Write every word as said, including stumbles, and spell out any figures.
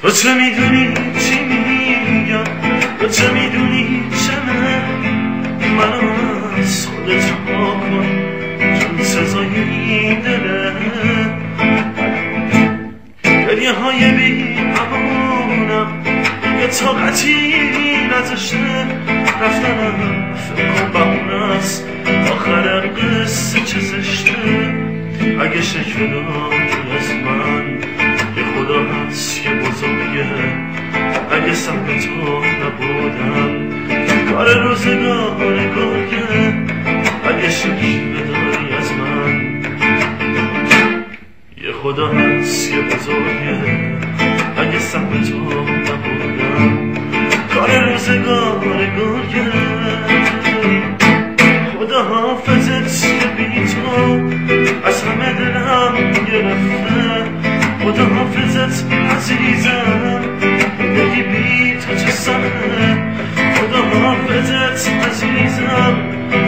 تو چه میدونی چی میگم، تو چه میدونی چه من منو از خودت ها کن چون سزای این دله گریه های بی امانم یه طاقتی نذاشته رفتنم فکر کن بهونه است آخر قصه چه زشته اگه شکل داری از من یه خدا هست یه بزرگه اگه سهم تو نبودم کار روزگار گرگه اگه شکل داری از من یه خدا هست یه بزرگه اگه سهم تو نبودم کار روزگار گرگه خدا حافظت یه بی تو از همه دلم گرفته خدا حافظت عزیزم یکی بی تو چه سمه خدا حافظت عزیزم